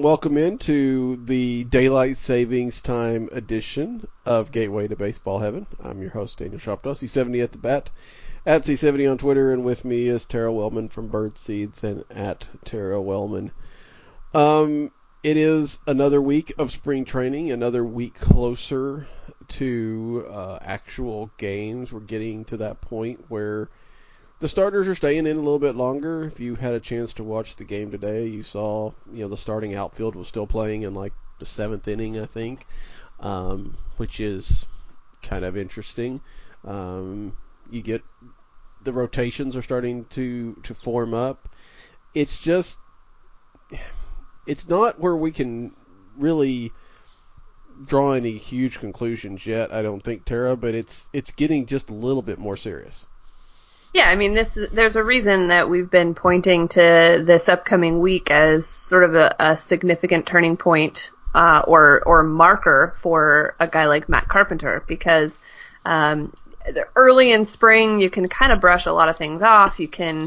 welcome into the Daylight Savings Time edition of Gateway to Baseball Heaven. I'm your host, Daniel Shoptaw, C70 at the bat, at C70 on Twitter, and with me is Tara Wellman from Birdseeds and at Tara Wellman. It is another week of spring training, another week closer to actual games. We're getting to that point where the starters are staying in a little bit longer. If you had a chance to watch the game today, you saw, the starting outfield was still playing in like the 7th inning, I think, which is kind of interesting. You get the rotations are starting to form up. It's just, it's not where we can really draw any huge conclusions yet, I don't think, Tara, but it's getting just a little bit more serious. Yeah, I mean, there's a reason that we've been pointing to this upcoming week as sort of a significant turning point or marker for a guy like Matt Carpenter, because early in spring you can kind of brush a lot of things off. You can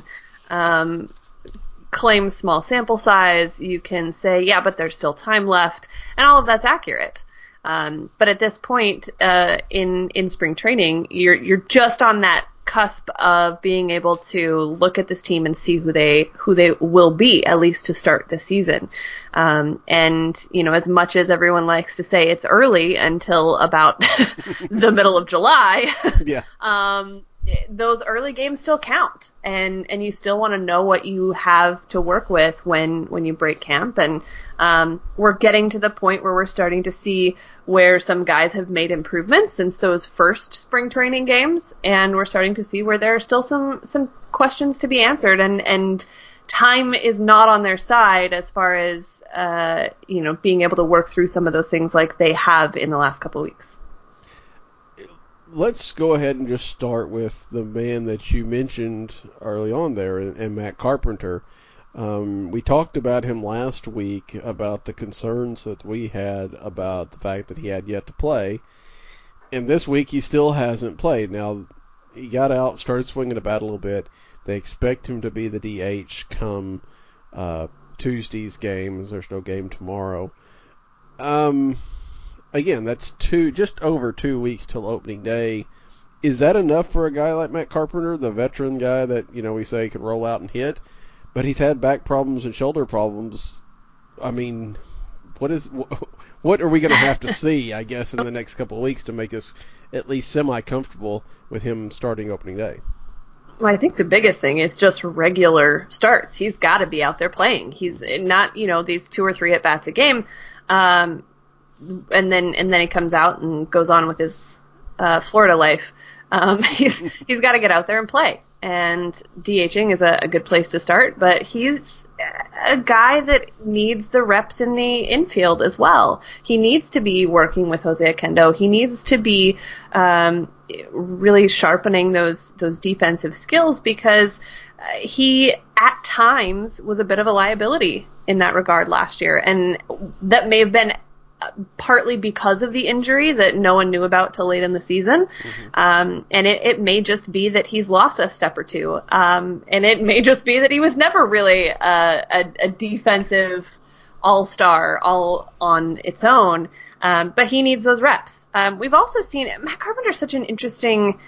claim small sample size. You can say, yeah, but there's still time left, and all of that's accurate. But at this point in spring training, you're just on that cusp of being able to look at this team and see who they will be, at least to start the season. And as much as everyone likes to say it's early until about the middle of July, yeah. Those early games still count, and you still want to know what you have to work with when you break camp. And we're getting to the point where we're starting to see where some guys have made improvements since those first spring training games, and we're starting to see where there are still some questions to be answered, and time is not on their side as far as being able to work through some of those things like they have in the last couple of weeks. Let's go ahead and just start with the man that you mentioned early on there, and Matt Carpenter. We talked about him last week, about the concerns that we had about the fact that he had yet to play. And this week he still hasn't played. Now, he got out, started swinging the bat a little bit. They expect him to be the DH come Tuesday's game. There's no game tomorrow. Again, that's just over 2 weeks till opening day. Is that enough for a guy like Matt Carpenter, the veteran guy that, we say could roll out and hit? But he's had back problems and shoulder problems. I mean, what are we going to have to see, I guess, in the next couple of weeks to make us at least semi-comfortable with him starting opening day? Well, I think the biggest thing is just regular starts. He's got to be out there playing. He's not, these 2 or 3 at-bats a game. And then he comes out and goes on with his Florida life. He's got to get out there and play. And DHing is a good place to start, but he's a guy that needs the reps in the infield as well. He needs to be working with Jose Oquendo. He needs to be really sharpening those defensive skills, because he at times was a bit of a liability in that regard last year, and that may have been partly because of the injury that no one knew about till late in the season. Mm-hmm. And it may just be that he's lost a step or two. And it may just be that he was never really a defensive all-star all on its own. But he needs those reps. We've also seen Matt Carpenter is such an interesting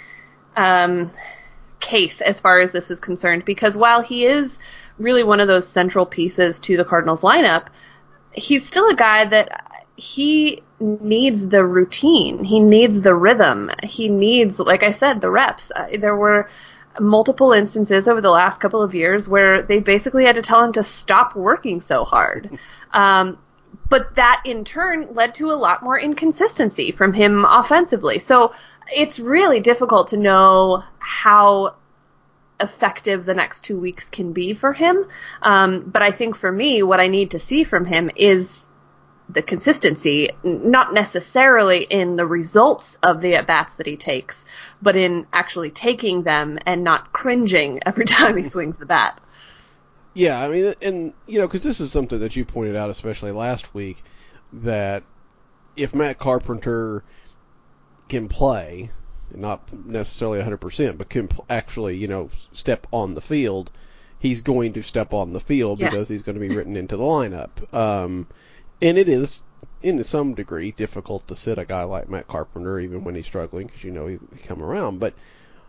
case as far as this is concerned, because while he is really one of those central pieces to the Cardinals lineup, he's still a guy that he needs the routine. He needs the rhythm. He needs, like I said, the reps. There were multiple instances over the last couple of years where they basically had to tell him to stop working so hard. But that in turn led to a lot more inconsistency from him offensively. So it's really difficult to know how effective the next 2 weeks can be for him. But I think for me, what I need to see from him is the consistency, not necessarily in the results of the at-bats that he takes, but in actually taking them and not cringing every time he swings the bat. Yeah, I mean, and, because this is something that you pointed out, especially last week, that if Matt Carpenter can play, not necessarily 100%, but can actually, step on the field, he's going to step on the field Yeah. because he's going to be written into the lineup. And it is, in some degree, difficult to sit a guy like Matt Carpenter even when he's struggling because he come around. But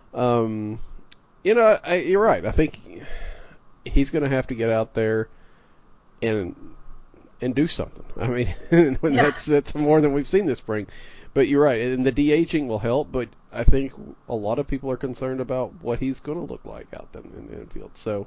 you're right. I think he's going to have to get out there and do something. I mean, that's more than we've seen this spring. But you're right, and the DHing will help. But I think a lot of people are concerned about what he's going to look like out there in the infield. So,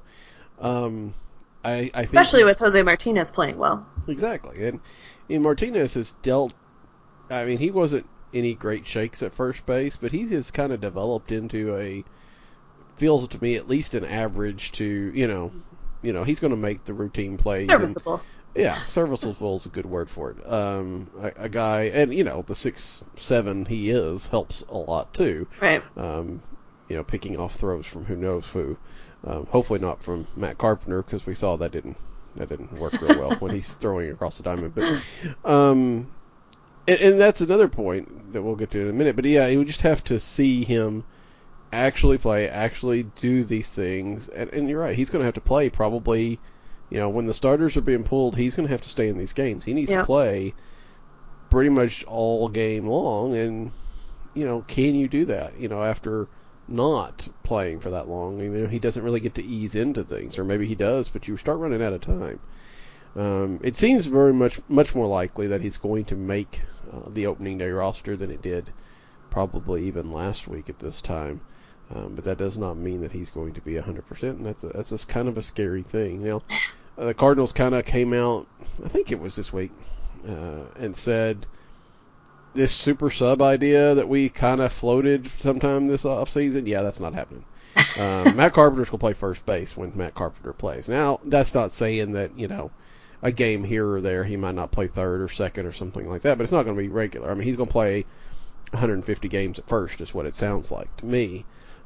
I especially think, with Jose Martinez playing well. Exactly, and Martinez has dealt. I mean, he wasn't any great shakes at first base, but he has kind of developed into feels to me at least an average to he's going to make the routine plays. Serviceable. Serviceable is a good word for it. A guy, and the 6'7" he is helps a lot too. Right. Picking off throws from who knows who. Hopefully not from Matt Carpenter, because we saw that didn't work real well when he's throwing across the diamond. But and that's another point that we'll get to in a minute. But yeah, you just have to see him actually play, actually do these things. And you're right, he's going to have to play probably. When the starters are being pulled, he's going to have to stay in these games. He needs to play pretty much all game long. And can you do that? After not playing for that long, he doesn't really get to ease into things, or maybe he does, but you start running out of time. It seems very much more likely that he's going to make the opening day roster than it did probably even last week at this time. But that does not mean that he's going to be 100%, and that's kind of a scary thing. The Cardinals kind of came out, I think it was this week, and said this super sub idea that we kind of floated sometime this offseason, that's not happening. Matt Carpenter's going to play first base when Matt Carpenter plays. Now, that's not saying that, a game here or there he might not play third or second or something like that, but it's not going to be regular. I mean, he's going to play 150 games at first is what it sounds like to me.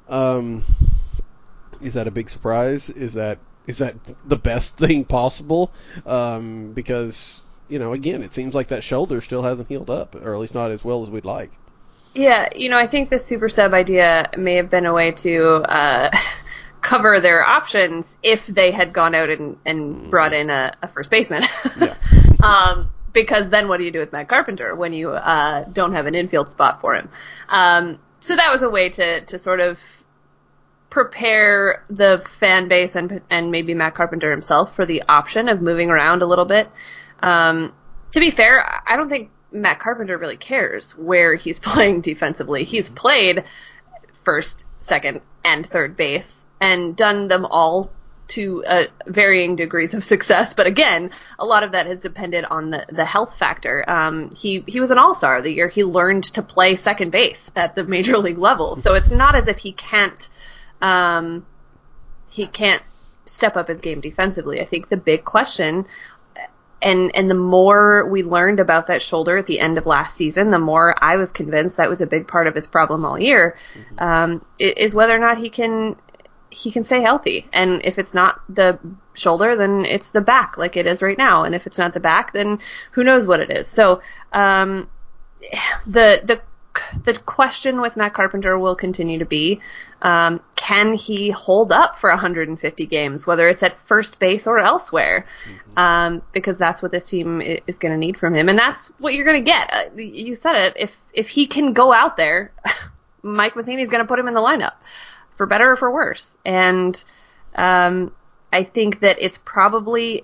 Is that a big surprise? Is that the best thing possible? Because again, it seems like that shoulder still hasn't healed up, or at least not as well as we'd like. Yeah, I think the super sub idea may have been a way to cover their options if they had gone out and brought in a first baseman. Yeah. Because then what do you do with Matt Carpenter when you don't have an infield spot for him? So that was a way to sort of prepare the fan base and maybe Matt Carpenter himself for the option of moving around a little bit. To be fair, I don't think Matt Carpenter really cares where he's playing defensively. He's played first, second, and third base and done them all to varying degrees of success. But again, a lot of that has depended on the health factor. He was an all-star the year he learned to play second base at the major league level. So it's not as if he can't step up his game defensively. I think the big question, and the more we learned about that shoulder at the end of last season, the more I was convinced that was a big part of his problem all year, is whether or not he can stay healthy. And if it's not the shoulder, then it's the back like it is right now. And if it's not the back, then who knows what it is. So the question with Matt Carpenter will continue to be, can he hold up for 150 games, whether it's at first base or elsewhere? Because that's what this team is going to need from him. And that's what you're going to get. You said it. If he can go out there, Mike Matheny's going to put him in the lineup, for better or for worse. And I think that it's probably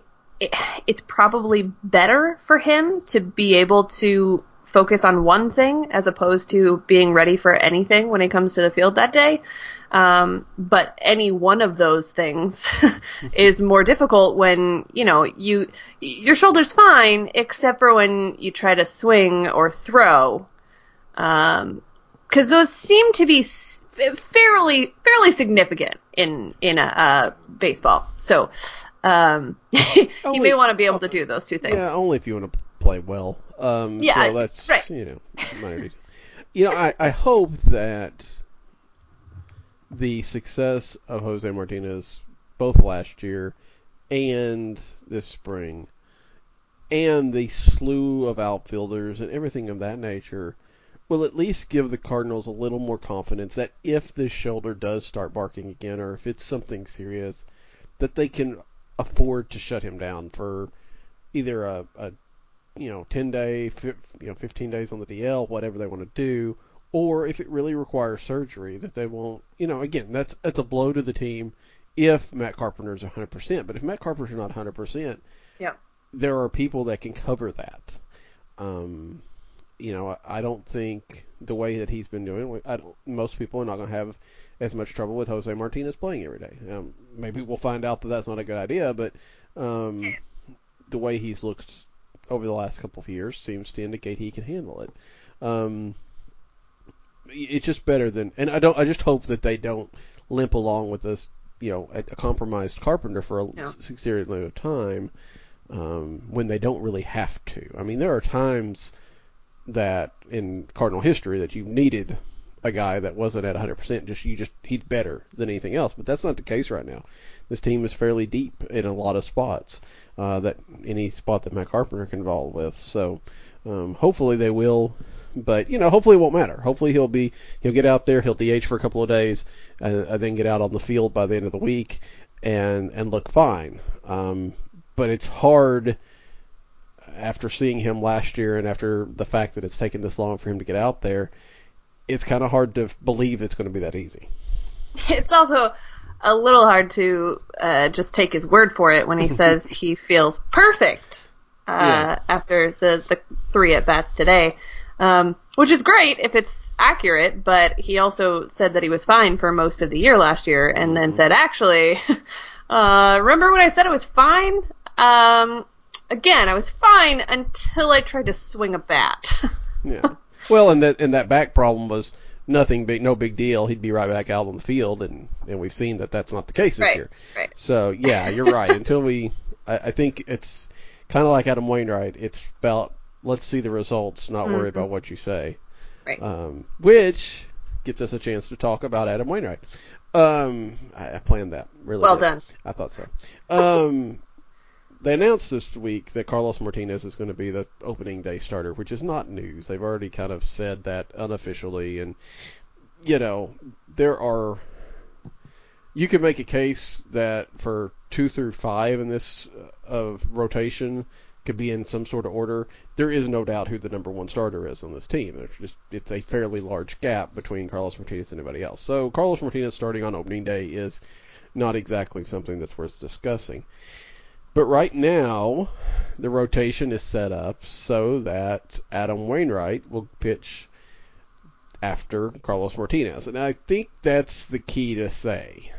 better for him to be able to focus on one thing as opposed to being ready for anything when he comes to the field that day. But any one of those things is more difficult when, your shoulder's fine, except for when you try to swing or throw. 'Cause those seem to be fairly significant in a baseball. So, you may want to be able to do those two things. Yeah, only if you want to play well. So that's right. I hope that the success of Jose Martinez both last year and this spring, and the slew of outfielders and everything of that nature, will at least give the Cardinals a little more confidence that if this shoulder does start barking again, or if it's something serious, that they can afford to shut him down for either a 10-day, 15 days on the DL, whatever they want to do, or if it really requires surgery, that they won't, again, that's a blow to the team if Matt Carpenter's 100%. But if Matt Carpenter's not 100%, yep. there are people that can cover that. I don't think the way that he's been doing, most people are not going to have as much trouble with Jose Martinez playing every day. Maybe we'll find out that that's not a good idea, but the way he's looked over the last couple of years seems to indicate he can handle it. It's just better than, and I just hope that they don't limp along with this, a compromised Carpenter for a serious length of time when they don't really have to. I mean, there are times that in Cardinal history that you needed a guy that wasn't at 100%. He's better than anything else, but that's not the case right now. This team is fairly deep in a lot of spots, that any spot that Matt Carpenter can involve with. So hopefully they will, but hopefully it won't matter. Hopefully he'll get out there, he'll DH for a couple of days, and then get out on the field by the end of the week and look fine. But it's hard after seeing him last year and after the fact that it's taken this long for him to get out there. It's kind of hard to believe it's going to be that easy. It's also a little hard to just take his word for it when he says he feels perfect after the 3 at-bats today, which is great if it's accurate, but he also said that he was fine for most of the year last year and then said, actually, remember when I said it was fine? Again, I was fine until I tried to swing a bat. Yeah. Well, and that back problem was nothing big, no big deal. He'd be right back out on the field, and we've seen that that's not the case this year. Right. So yeah, you're right. Until I think it's kind of like Adam Wainwright. It's about let's see the results, not worry about what you say. Right. Which gets us a chance to talk about Adam Wainwright. I planned that really well did. Done. I thought so. They announced this week that Carlos Martinez is going to be the opening day starter, which is not news. They've already kind of said that unofficially, and you can make a case that for 2 through 5 in this rotation could be in some sort of order. There is no doubt who the number 1 starter is on this team. It's a fairly large gap between Carlos Martinez and anybody else. So Carlos Martinez starting on opening day is not exactly something that's worth discussing. But right now, the rotation is set up so that Adam Wainwright will pitch after Carlos Martinez. And I think that's the key to say.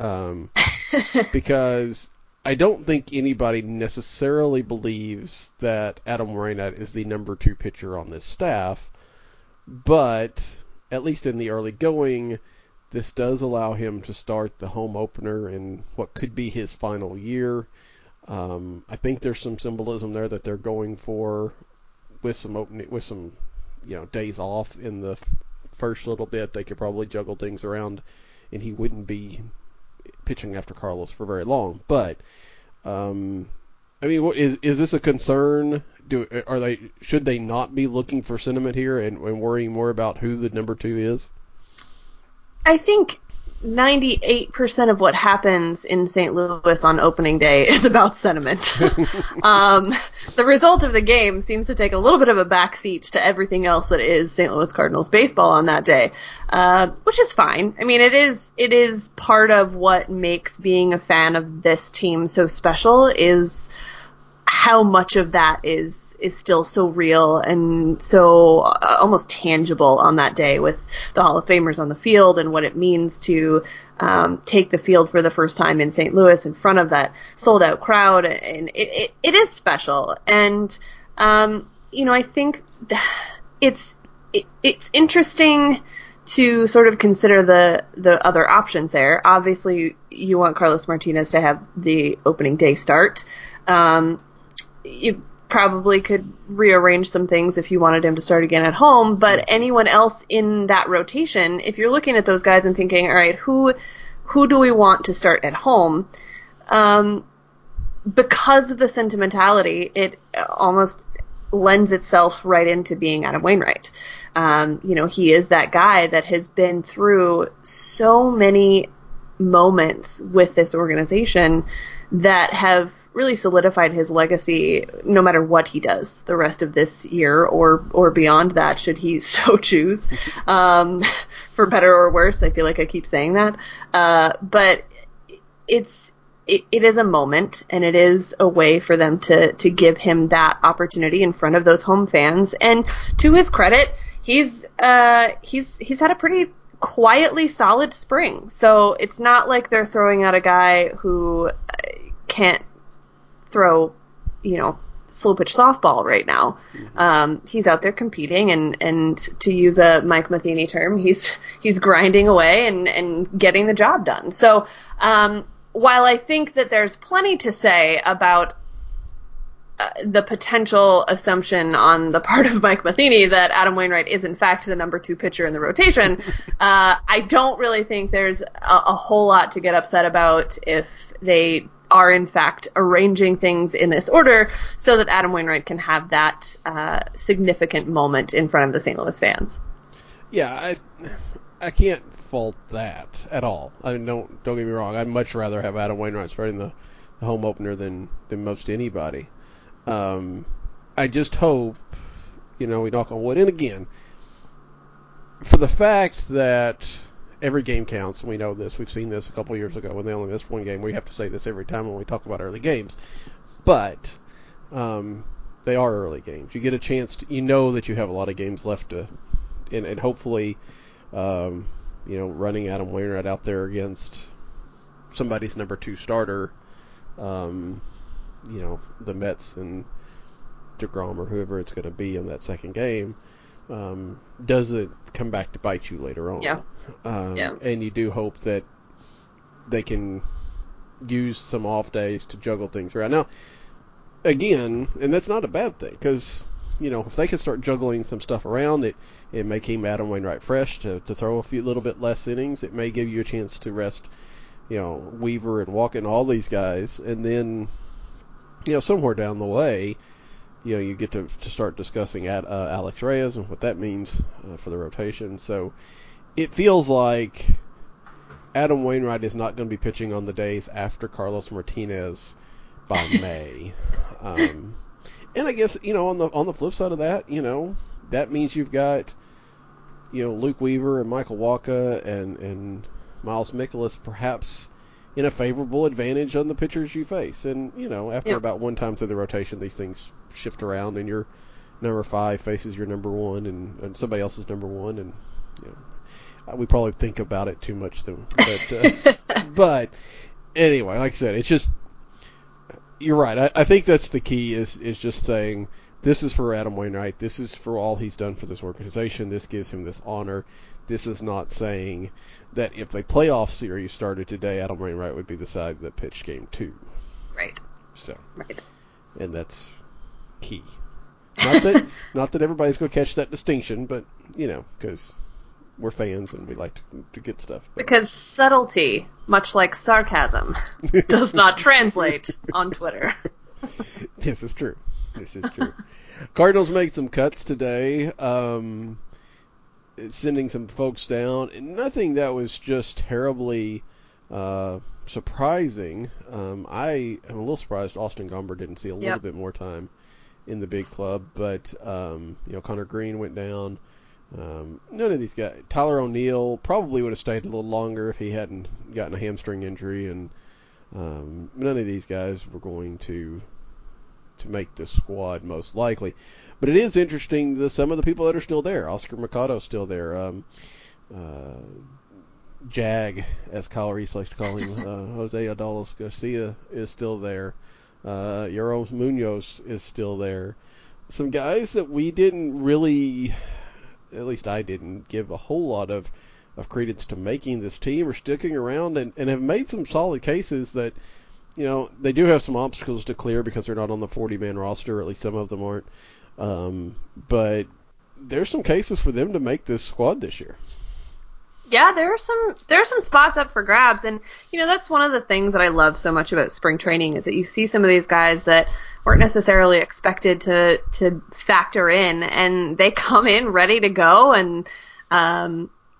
Because I don't think anybody necessarily believes that Adam Wainwright is the number 2 pitcher on this staff. But, at least in the early going, this does allow him to start the home opener in what could be his final year. I think there's some symbolism there that they're going for with some days off in the first little bit. They could probably juggle things around, and he wouldn't be pitching after Carlos for very long. But is this a concern? Should they not be looking for sentiment here and worrying more about who the number 2 is? I think 98% of what happens in St. Louis on opening day is about sentiment. The result of the game seems to take a little bit of a backseat to everything else that is St. Louis Cardinals baseball on that day, which is fine. I mean, it is part of what makes being a fan of this team so special is how much of that is still so real and so almost tangible on that day with the Hall of Famers on the field and what it means to take the field for the first time in St. Louis in front of that sold out crowd. And it is special. And, I think it's interesting to sort of consider the other options there. Obviously, you want Carlos Martinez to have the opening day start. You probably could rearrange some things if you wanted him to start again at home, but anyone else in that rotation, if you're looking at those guys and thinking, all right, who do we want to start at home? Because of the sentimentality, it almost lends itself right into being Adam Wainwright. He is that guy that has been through so many moments with this organization that have really solidified his legacy no matter what he does the rest of this year or beyond that, should he so choose, for better or worse. I feel like I keep saying that. But it is a moment, and it is a way for them to give him that opportunity in front of those home fans. And to his credit, he's had a pretty quietly solid spring. So it's not like they're throwing out a guy who can't throw, slow pitch softball right now. He's out there competing, and to use a Mike Matheny term, he's grinding away and getting the job done. So, while I think that there's plenty to say about the potential assumption on the part of Mike Matheny that Adam Wainwright is in fact the number 2 pitcher in the rotation, I don't really think there's a whole lot to get upset about if they are in fact arranging things in this order so that Adam Wainwright can have that significant moment in front of the St. Louis fans. Yeah, I can't fault that at all. I mean, don't get me wrong. I'd much rather have Adam Wainwright starting the home opener than most anybody. I just hope, we knock on wood. And again, for the fact that every game counts, and we know this. We've seen this a couple years ago when they only missed one game. We have to say this every time when we talk about early games. But they are early games. You get a chance to, that you have a lot of games left to, and hopefully, running Adam Wainwright out there against somebody's number 2 starter, the Mets and DeGrom or whoever it's going to be in that second game, doesn't come back to bite you later on. Yeah. And you do hope that they can use some off days to juggle things around. Now, again, and that's not a bad thing, because, if they can start juggling some stuff around, it may keep Adam Wainwright fresh to throw a little bit less innings. It may give you a chance to rest, Weaver and Walker and all these guys, and then, somewhere down the way, you get to start discussing Alex Reyes and what that means for the rotation. So it feels like Adam Wainwright is not going to be pitching on the days after Carlos Martinez by May. And I guess, on the flip side of that, that means you've got, Luke Weaver and Michael Walker and Miles Mikolas perhaps in a favorable advantage on the pitchers you face. And, after about one time through the rotation, these things shift around, and your number 5 faces your number 1 and somebody else's number 1. And, we probably think about it too much, though. But anyway, like I said, it's just, you're right. I think that's the key is just saying, this is for Adam Wainwright. This is for all he's done for this organization. This gives him this honor. This is not saying that if a playoff series started today, Adam Wainwright would be the side that pitched game 2. Right. So. Right. And that's key. Not that everybody's going to catch that distinction, but, because we're fans and we like to get stuff. But. Because subtlety, much like sarcasm, does not translate on Twitter. This is true. Cardinals made some cuts today, sending some folks down. And nothing that was just terribly surprising. I am a little surprised Austin Gomber didn't see a little bit more time in the big club. But, Connor Green went down. None of these guys. Tyler O'Neill probably would have stayed a little longer if he hadn't gotten a hamstring injury, and none of these guys were going to make the squad most likely. But it is interesting that some of the people that are still there. Oscar Mercado's still there. Jag, as Kyle Reese likes to call him, Jose Adalos Garcia is still there. Yoros Munoz is still there. Some guys that we didn't really, at least I didn't, give a whole lot of credence to making this team are sticking around and have made some solid cases that, they do have some obstacles to clear because they're not on the 40-man roster, or at least some of them aren't. But there's some cases for them to make this squad this year. Yeah, there are some spots up for grabs, and that's one of the things that I love so much about spring training is that you see some of these guys that weren't necessarily expected to factor in, and they come in ready to go, and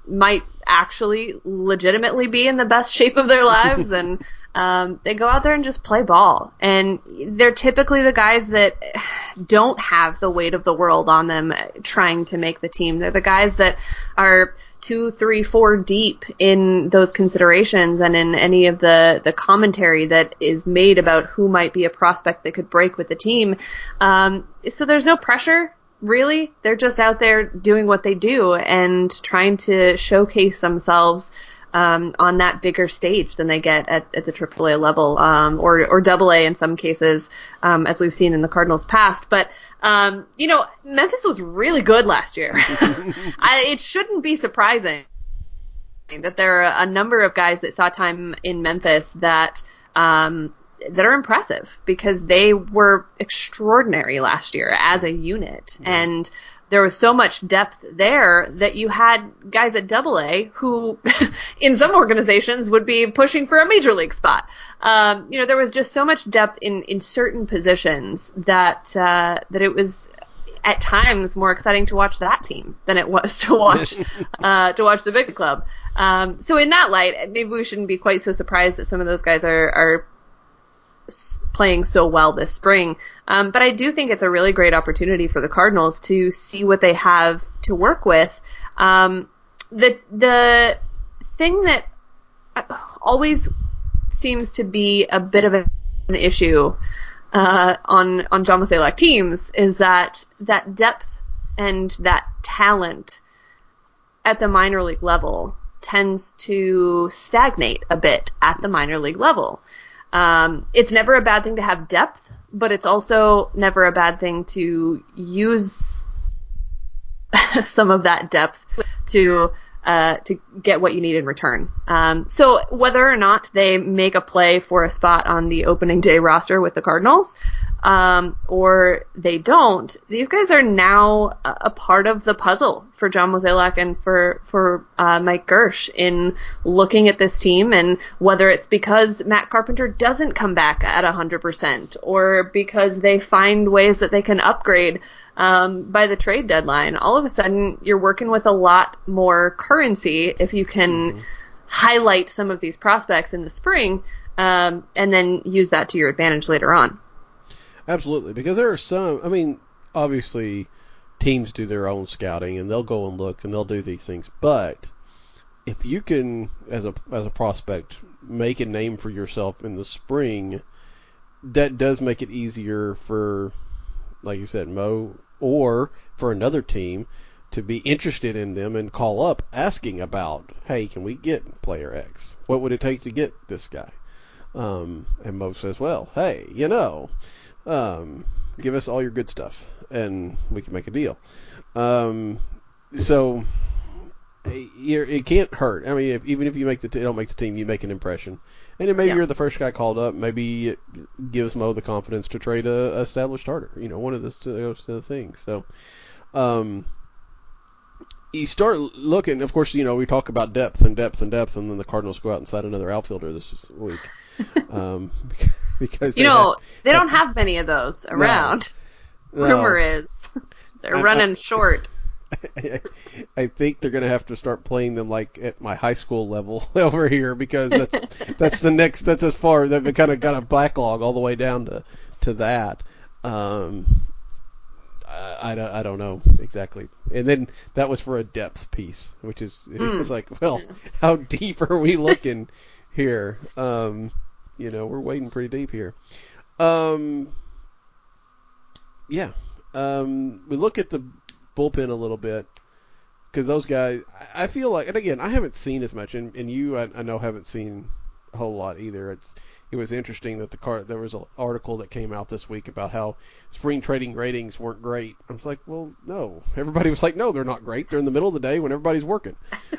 might actually legitimately be in the best shape of their lives, and they go out there and just play ball. And they're typically the guys that don't have the weight of the world on them trying to make the team. They're the guys that are 2, 3, 4 deep in those considerations and in any of the commentary that is made about who might be a prospect that could break with the team. So there's no pressure. Really, they're just out there doing what they do and trying to showcase themselves on that bigger stage than they get at the AAA level, or AA in some cases, as we've seen in the Cardinals' past. But Memphis was really good last year. It shouldn't be surprising that there are a number of guys that saw time in Memphis that are impressive, because they were extraordinary last year as a unit. Mm-hmm. And there was so much depth there that you had guys at AA who in some organizations would be pushing for a major league spot. There was just so much depth in certain positions that it was at times more exciting to watch that team than it was to watch the big club. So in that light, maybe we shouldn't be quite so surprised that some of those guys are playing so well this spring. But I do think it's a really great opportunity for the Cardinals to see what they have to work with. The thing that always seems to be a bit of an issue on John Mozeliak teams is that depth and that talent at the minor league level tends to stagnate a bit at the minor league level. It's never a bad thing to have depth, but it's also never a bad thing to use some of that depth to get what you need in return. So whether or not they make a play for a spot on the opening day roster with the Cardinals, or they don't, these guys are now a part of the puzzle for John Mozeliak and for Mike Girsch in looking at this team, and whether it's because Matt Carpenter doesn't come back at 100%, or because they find ways that they can upgrade by the trade deadline. All of a sudden, you're working with a lot more currency if you can highlight some of these prospects in the spring, and then use that to your advantage later on. Absolutely, because there are some, obviously teams do their own scouting and they'll go and look and they'll do these things, but if you can, as a prospect, make a name for yourself in the spring, that does make it easier for, like you said, Mo, or for another team to be interested in them and call up asking about, hey, can we get player X? What would it take to get this guy? And Mo says, well, hey, give us all your good stuff and we can make a deal. So it can't hurt. Even if you don't make the team, you make an impression. And then maybe you're the first guy called up. Maybe it gives Mo the confidence to trade a established starter. One of those things. So, you start looking. Of course, we talk about depth, and then the Cardinals go out and sign another outfielder this week. Because they don't have many of those around. No. Rumor is they're running short. I think they're going to have to start playing them like at my high school level over here, because that's the next. That's as far. They've kind of got a backlog all the way down to that. I don't know exactly. And then that was for a depth piece, which is it's like, well, how deep are we looking here? We're wading pretty deep here. We look at the bullpen a little bit, because those guys, I feel like, and again, I haven't seen as much, and you, I know, haven't seen a whole lot either. It was interesting that there was an article that came out this week about how spring trading ratings weren't great. I was like, well, no. Everybody was like, no, they're not great. They're in the middle of the day when everybody's working.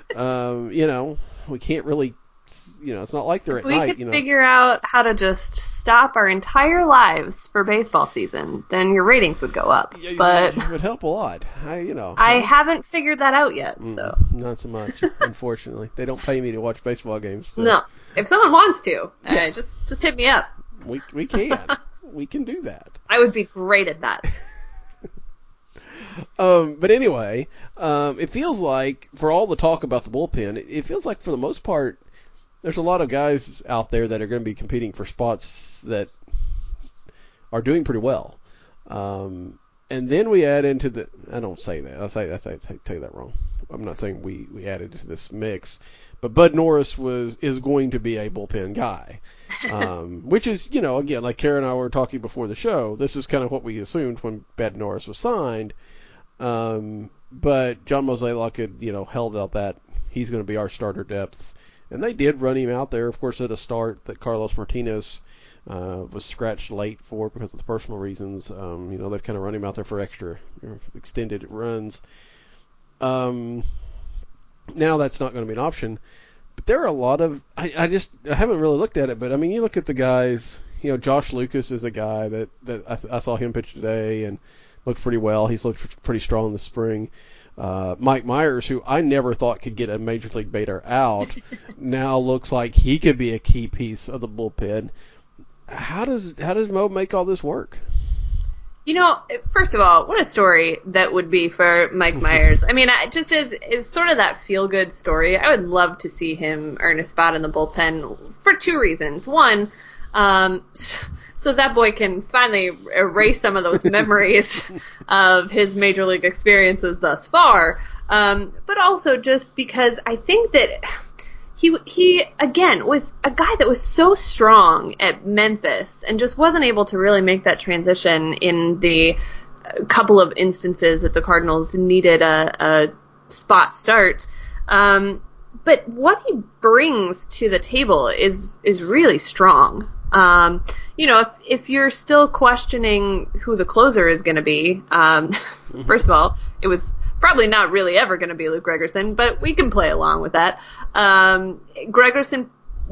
We can't really, it's not like they're at night. We could figure out how to just stop our entire lives for baseball season, then your ratings would go up. Yeah, but it would help a lot. I haven't figured that out yet. So not so much, unfortunately. They don't pay me to watch baseball games. So. No. If someone wants to, just hit me up. We can. We can do that. I would be great at that. But anyway, it feels like for all the talk about the bullpen, it feels like for the most part, there's a lot of guys out there that are going to be competing for spots that are doing pretty well. And then we add into the. I don't say that. I tell you that wrong. I'm not saying we added to this mix, but Bud Norris is going to be a bullpen guy, which is again like Kara and I were talking before the show. This is kind of what we assumed when Bud Norris was signed. But John Mozeliak had held out that he's going to be our starter depth, and they did run him out there, of course, at a start that Carlos Martinez was scratched late for because of the personal reasons. They've kind of run him out there for extra extended runs. Now that's not going to be an option, but there are a lot of I haven't really looked at it, but I mean you look at the guys. Josh Lucas is a guy that I saw him pitch today and looked pretty well. He's looked pretty strong this spring. Mike Myers, who I never thought could get a major league baiter out, now looks like he could be a key piece of the bullpen. How does Mo make all this work? First of all, what a story that would be for Mike Myers. I mean, just as sort of that feel-good story, I would love to see him earn a spot in the bullpen for two reasons. One, so that boy can finally erase some of those memories of his major league experiences thus far, but also just because I think that he again was a guy that was so strong at Memphis and just wasn't able to really make that transition in the couple of instances that the Cardinals needed a spot start. But what he brings to the table is really strong. If you're still questioning who the closer is going to be, first of all, it was probably not really ever going to be Luke Gregerson, but we can play along with that. Gregerson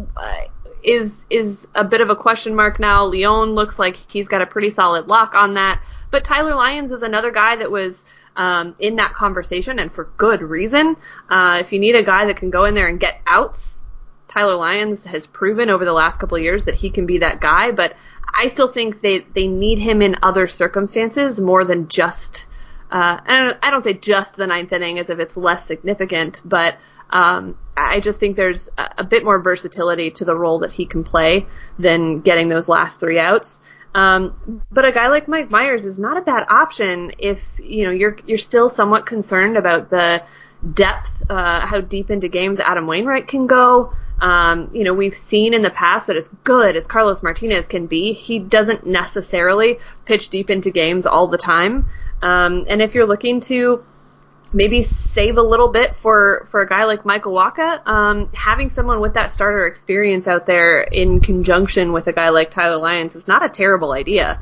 is a bit of a question mark now. Leon looks like he's got a pretty solid lock on that, but Tyler Lyons is another guy that was in that conversation, and for good reason. If you need a guy that can go in there and get outs, Tyler Lyons has proven over the last couple of years that he can be that guy, but I still think they need him in other circumstances more than just I don't say just the ninth inning as if it's less significant, but I just think there's a bit more versatility to the role that he can play than getting those last three outs. But a guy like Mike Myers is not a bad option if you're still somewhat concerned about the depth, how deep into games Adam Wainwright can go. We've seen in the past that as good as Carlos Martinez can be, he doesn't necessarily pitch deep into games all the time. And if you're looking to maybe save a little bit for a guy like Michael Wacha, having someone with that starter experience out there in conjunction with a guy like Tyler Lyons is not a terrible idea.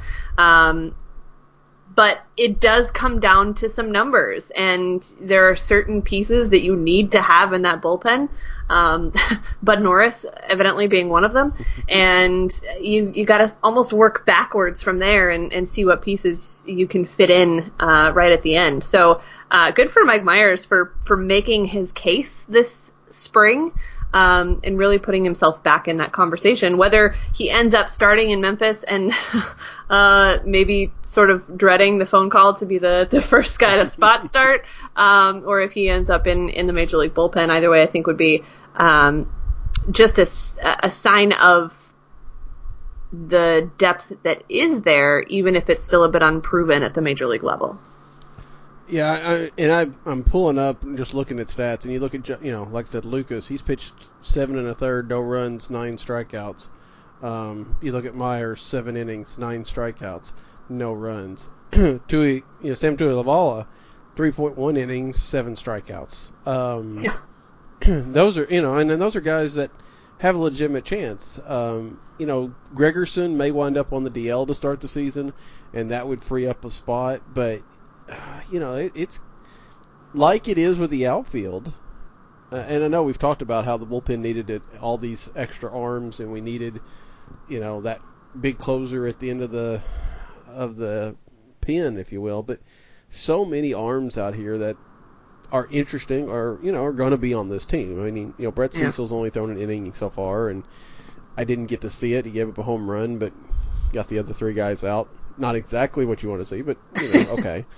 But it does come down to some numbers, and there are certain pieces that you need to have in that bullpen. Bud Norris evidently being one of them, and you got to almost work backwards from there and see what pieces you can fit in right at the end. So good for Mike Myers for making his case this spring. And really putting himself back in that conversation, whether he ends up starting in Memphis and maybe sort of dreading the phone call to be the first guy to spot start, or if he ends up in the Major League bullpen. Either way, I think would be just a sign of the depth that is there, even if it's still a bit unproven at the Major League level. Yeah, I'm pulling up and just looking at stats, and you look at, like I said, Lucas, he's pitched 7 1/3, no runs, 9 strikeouts. You look at Myers, 7 innings, 9 strikeouts, no runs. Sam Tuilavala, 3.1 innings, 7 strikeouts. Those are, and then those are guys that have a legitimate chance. Gregerson may wind up on the DL to start the season, and that would free up a spot, but it's like it is with the outfield. And I know we've talked about how the bullpen needed all these extra arms, and we needed, that big closer at the end of the pen, if you will. But so many arms out here that are interesting are going to be on this team. I mean, Brett Cecil's only thrown an inning so far, and I didn't get to see it. He gave up a home run, but got the other three guys out. Not exactly what you want to see, but okay.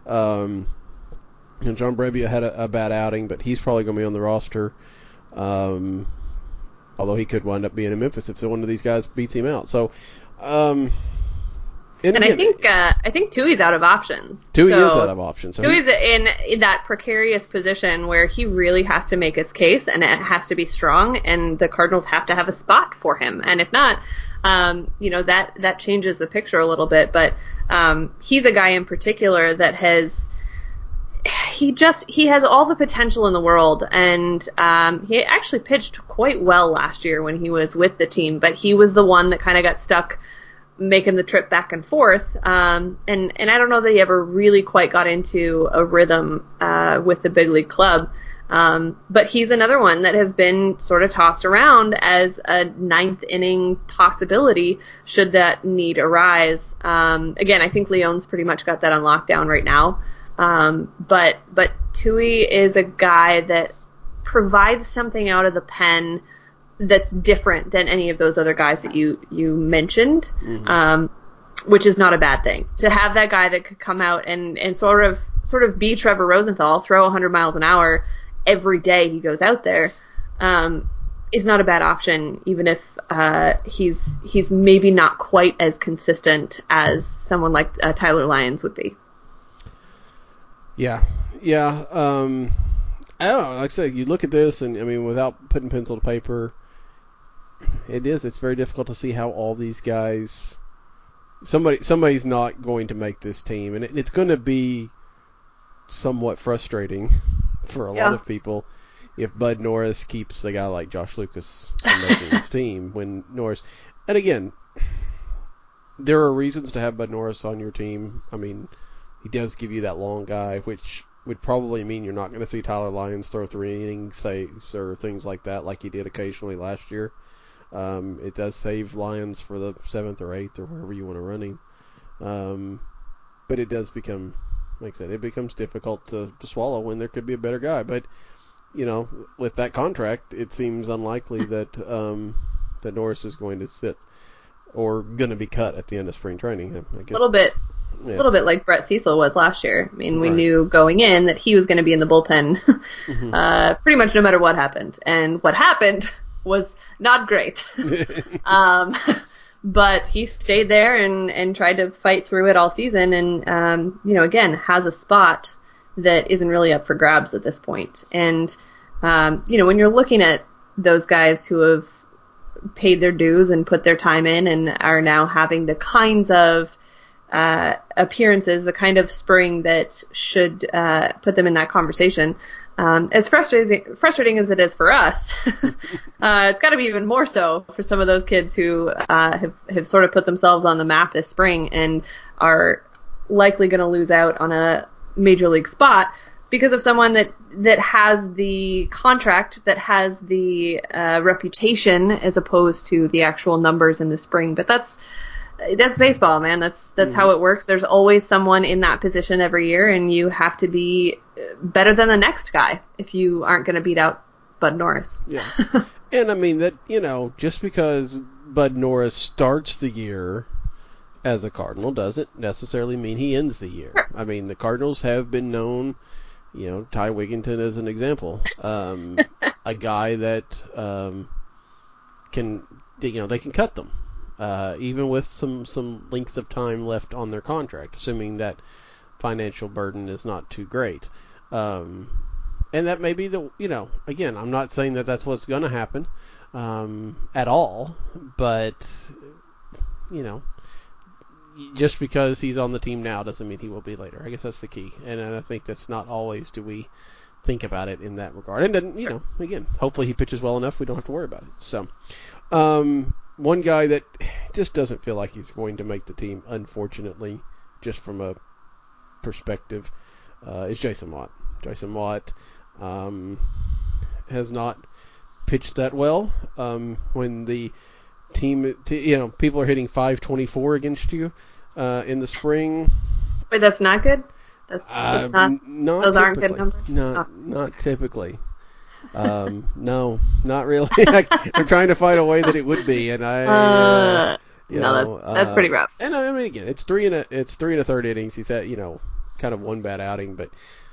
John Brebbia had a bad outing, but he's probably going to be on the roster. Although he could wind up being in Memphis if one of these guys beats him out. So, and again, I think Tui's out of options. Tui is out of options. So Tui's in that precarious position where he really has to make his case, and it has to be strong, and the Cardinals have to have a spot for him. And if not, that changes the picture a little bit. But he's a guy in particular that he has all the potential in the world, and he actually pitched quite well last year when he was with the team, but he was the one that kind of got stuck making the trip back and forth, and I don't know that he ever really quite got into a rhythm with the big league club, but he's another one that has been sort of tossed around as a ninth inning possibility should that need arise. Again, I think Leon's pretty much got that on lockdown right now. But Tui is a guy that provides something out of the pen that's different than any of those other guys that you mentioned, which is not a bad thing. To have that guy that could come out and sort of be Trevor Rosenthal, throw 100 miles an hour every day he goes out there, is not a bad option, even if he's maybe not quite as consistent as someone like Tyler Lyons would be. Yeah. I don't know. Like I said, you look at this, and I mean, without putting pencil to paper, it's very difficult to see how all these guys, somebody's not going to make this team, and it's going to be somewhat frustrating for a lot of people if Bud Norris keeps a guy like Josh Lucas from making his team when Norris, and again, there are reasons to have Bud Norris on your team. I mean, he does give you that long guy, which would probably mean you're not going to see Tyler Lyons throw 3 innings saves or things like that like he did occasionally last year. It does save Lyons for the 7th or 8th or wherever you want to run him. But it does become, like I said, it becomes difficult to swallow when there could be a better guy. But, with that contract, it seems unlikely that that Norris is going to sit or going to be cut at the end of spring training. I guess. A little bit like Brett Cecil was last year. I mean, we knew going in that he was going to be in the bullpen pretty much no matter what happened. And what happened was not great. But he stayed there and tried to fight through it all season and, again, has a spot that isn't really up for grabs at this point. And, when you're looking at those guys who have paid their dues and put their time in and are now having the kinds of appearances, the kind of spring that should put them in that conversation. As frustrating as it is for us, it's got to be even more so for some of those kids who have sort of put themselves on the map this spring and are likely going to lose out on a major league spot because of someone that has the contract, that has the reputation as opposed to the actual numbers in the spring. But that's baseball, man. That's how it works. There's always someone in that position every year, and you have to be better than the next guy if you aren't going to beat out Bud Norris. Yeah. And I mean that, just because Bud Norris starts the year as a Cardinal doesn't necessarily mean he ends the year. Sure. I mean, the Cardinals have been known, Ty Wigginton as an example, a guy that they can cut them. Even with some length of time left on their contract, assuming that financial burden is not too great. And that may be again, I'm not saying that that's what's going to happen at all, but, just because he's on the team now doesn't mean he will be later. I guess that's the key. And I think that's not always do we think about it in that regard. And then, again, hopefully he pitches well enough we don't have to worry about it. So, one guy that just doesn't feel like he's going to make the team, unfortunately, just from a perspective, is Jason Motte. Jason Motte has not pitched that well. When the team, people are hitting .524 against you in the spring. Wait, that's not good? That's not those aren't good numbers? Not typically. No, not really. I'm trying to find a way that it would be, and that's pretty rough. And I mean, again, it's three and a third innings. He's at kind of one bad outing, but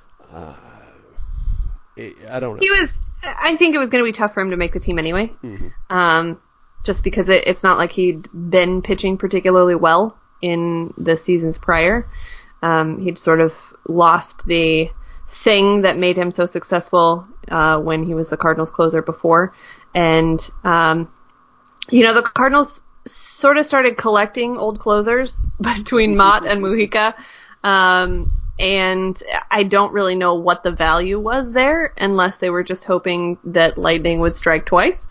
I don't know. I think it was going to be tough for him to make the team anyway. Mm-hmm. Just because it's not like he'd been pitching particularly well in the seasons prior. He'd sort of lost the thing that made him so successful when he was the Cardinals closer before. And, the Cardinals sort of started collecting old closers between Mott and Mujica. And I don't really know what the value was there, unless they were just hoping that lightning would strike twice.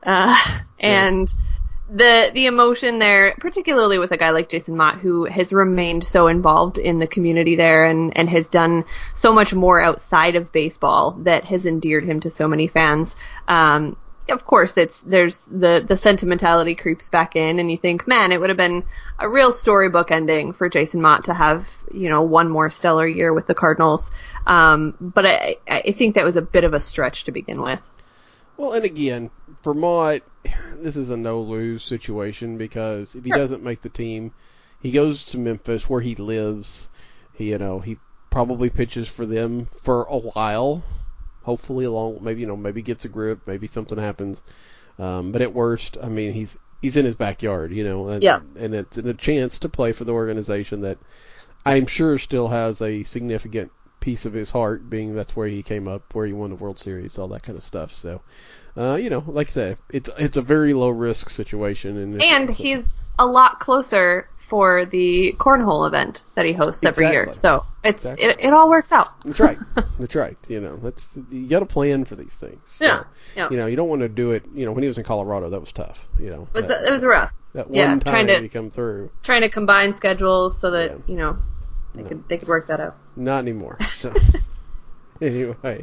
And the emotion there, particularly with a guy like Jason Mott, who has remained so involved in the community there and has done so much more outside of baseball that has endeared him to so many fans. Of course, there's the sentimentality creeps back in, and you think, man, it would have been a real storybook ending for Jason Mott to have, one more stellar year with the Cardinals. But I think that was a bit of a stretch to begin with. Well, and again, for Mott, this is a no-lose situation, because if he doesn't make the team, he goes to Memphis where he lives. He probably pitches for them for a while. Hopefully maybe gets a grip, maybe something happens. But at worst, I mean, he's in his backyard, and it's a chance to play for the organization that I'm sure still has a significant piece of his heart, being that's where he came up, where he won the World Series, all that kind of stuff. So, like I said, it's a very low risk situation, and he's a lot closer for the cornhole event that he hosts every year. So it all works out. That's right. That's right. You got to plan for these things. So, yeah. You don't want to do it. When he was in Colorado, that was tough. It was rough. That one time he come through. Trying to combine schedules so that they could work that out. Not anymore. So anyway,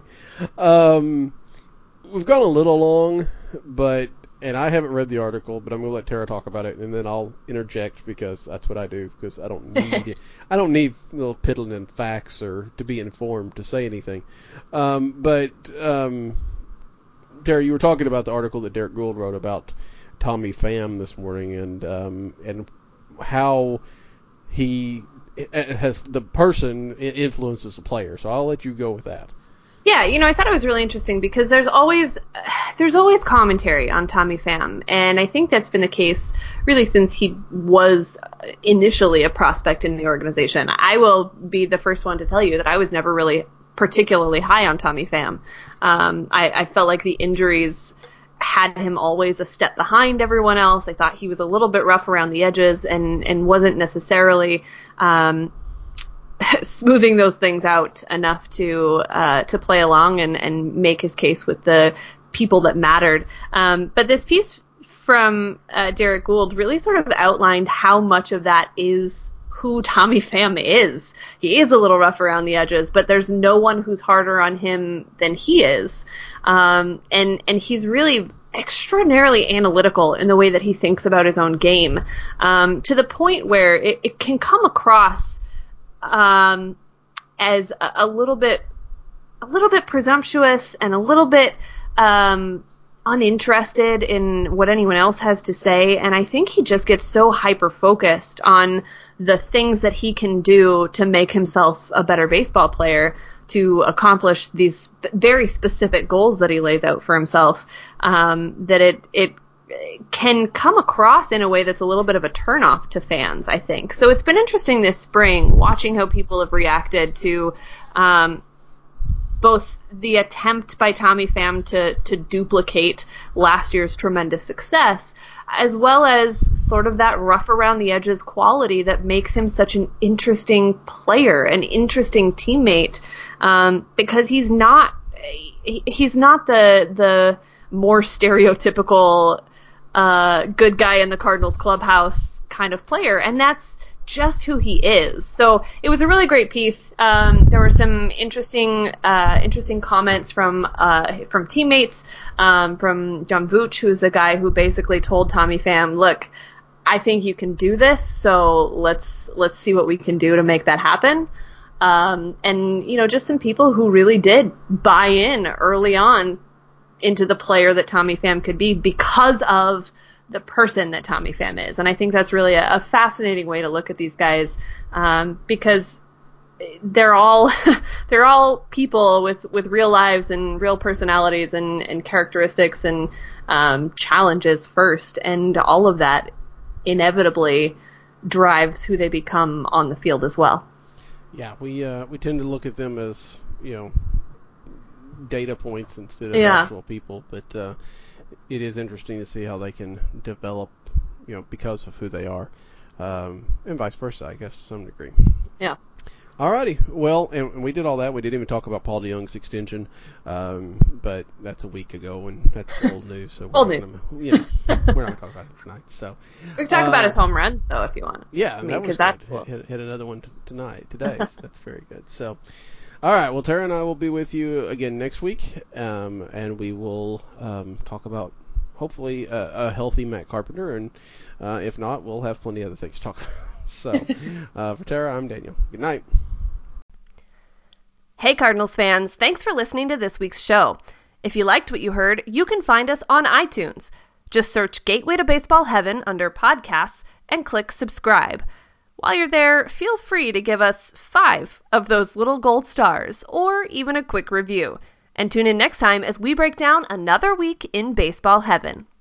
we've gone a little long, and I haven't read the article, but I'm going to let Tara talk about it, and then I'll interject, because that's what I do, because I don't need it. I don't need little piddling in facts or to be informed to say anything. But Tara, you were talking about the article that Derek Gould wrote about Tommy Pham this morning, and how he has the person influences the player. So I'll let you go with that. Yeah, I thought it was really interesting, because there's always commentary on Tommy Pham, and I think that's been the case really since he was initially a prospect in the organization. I will be the first one to tell you that I was never really particularly high on Tommy Pham. I felt like the injuries had him always a step behind everyone else. I thought he was a little bit rough around the edges and wasn't necessarily smoothing those things out enough to play along and make his case with the people that mattered. But this piece from Derek Gould really sort of outlined how much of that is who Tommy Pham is. He is a little rough around the edges, but there's no one who's harder on him than he is. And he's really extraordinarily analytical in the way that he thinks about his own game, to the point where it can come across as a little bit presumptuous and a little bit uninterested in what anyone else has to say. And I think he just gets so hyper focused on the things that he can do to make himself a better baseball player, to accomplish these very specific goals that he lays out for himself, that it can come across in a way that's a little bit of a turnoff to fans, I think. So it's been interesting this spring watching how people have reacted to both the attempt by Tommy Pham to duplicate last year's tremendous success, as well as sort of that rough around the edges quality that makes him such an interesting player, an interesting teammate, because he's not the more stereotypical good guy in the Cardinals clubhouse kind of player, and that's just who he is. So it was a really great piece. There were some interesting comments from teammates, from John Vooch, who's the guy who basically told Tommy Pham, look, I think you can do this, so let's see what we can do to make that happen. And just some people who really did buy in early on into the player that Tommy Pham could be because of the person that Tommy Pham is. And I think that's really a fascinating way to look at these guys, because they're all they're all people with real lives and real personalities and characteristics and challenges first, and all of that inevitably drives who they become on the field as well. Yeah, we tend to look at them as, data points instead of actual people, but it is interesting to see how they can develop, because of who they are, and vice versa, I guess, to some degree. Yeah. Alrighty, well, and we did all that. We didn't even talk about Paul DeJong's extension, but that's a week ago, and that's old news. So old news. We're not going to talk about it tonight. So we can talk about his home runs, though, if you want. Yeah, that was good. Cool. Hit another one today. So that's very good. So, all right, well, Tara and I will be with you again next week, and we will talk about, hopefully, a healthy Matt Carpenter, and if not, we'll have plenty of other things to talk about. So, for Tara, I'm Daniel. Good night. Hey Cardinals fans, thanks for listening to this week's show. If you liked what you heard, you can find us on iTunes. Just search Gateway to Baseball Heaven under podcasts and click subscribe. While you're there, feel free to give us 5 of those little gold stars or even a quick review. And tune in next time as we break down another week in baseball heaven.